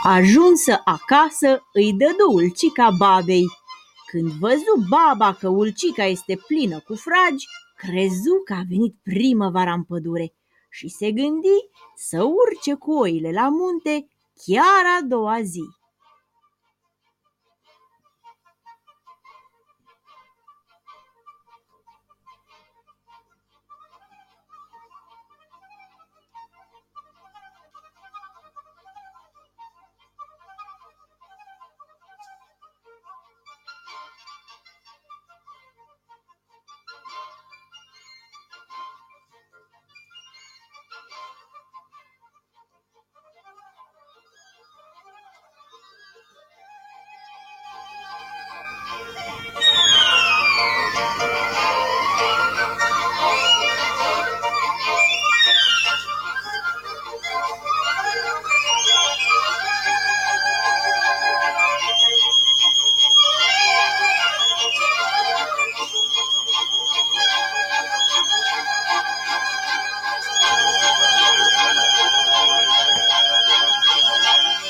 Ajunsă acasă, îi dădu Ulcica babei. Când văzu baba că Ulcica este plină cu fragi, crezu că a venit primăvara în pădure și se gândi să urce cu oile la munte chiar a doua zi.